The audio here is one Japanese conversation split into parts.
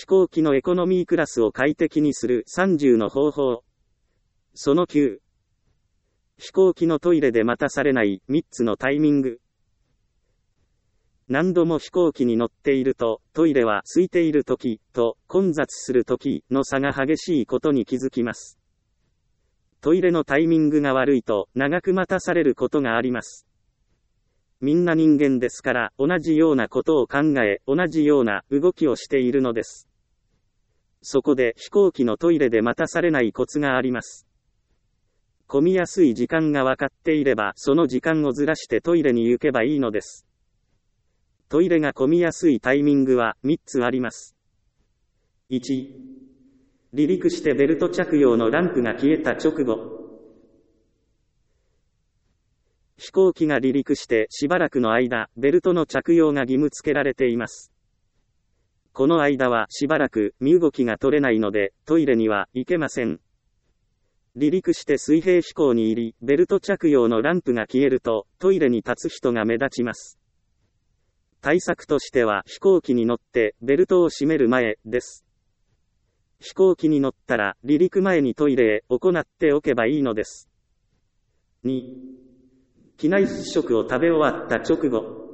飛行機のエコノミークラスを快適にする30の方法。その9。飛行機のトイレで待たされない3つのタイミング。何度も飛行機に乗っていると、トイレは空いている時と混雑する時の差が激しいことに気づきます。トイレのタイミングが悪いと長く待たされることがあります。みんな人間ですから同じようなことを考え、同じような動きをしているのです。そこで飛行機のトイレで待たされないコツがあります。混みやすい時間が分かっていればその時間をずらしてトイレに行けばいいのです。トイレが混みやすいタイミングは3つあります。1、離陸してベルト着用のランプが消えた直後。飛行機が離陸してしばらくの間、ベルトの着用が義務付けられています。この間はしばらく身動きが取れないので、トイレには行けません。離陸して水平飛行に入り、ベルト着用のランプが消えると、トイレに立つ人が目立ちます。対策としては飛行機に乗ってベルトを締める前です。飛行機に乗ったら離陸前にトイレへ行っておけばいいのです。2、機内食を食べ終わった直後。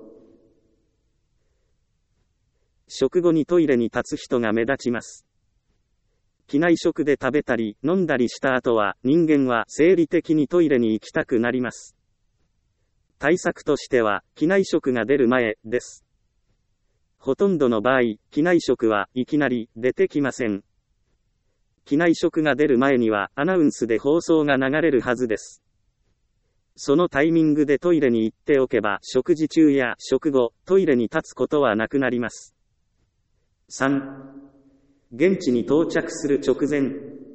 食後にトイレに立つ人が目立ちます。機内食で食べたり飲んだりした後は人間は生理的にトイレに行きたくなります。対策としては機内食が出る前です。ほとんどの場合、機内食はいきなり出てきません。機内食が出る前にはアナウンスで放送が流れるはずです。そのタイミングでトイレに行っておけば食事中や食後、トイレに立つことはなくなります。3、現地に到着する直前。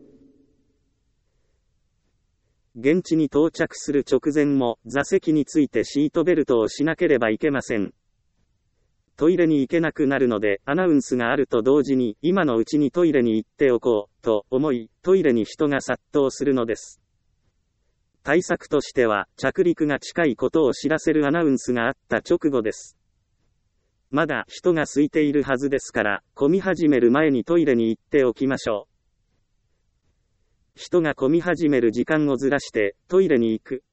現地に到着する直前も座席についてシートベルトをしなければいけません。トイレに行けなくなるのでアナウンスがあると同時に今のうちにトイレに行っておこうと思い、トイレに人が殺到するのです。対策としては着陸が近いことを知らせるアナウンスがあった直後です。まだ人が空いているはずですから、混み始める前にトイレに行っておきましょう。人が混み始める時間をずらしてトイレに行く。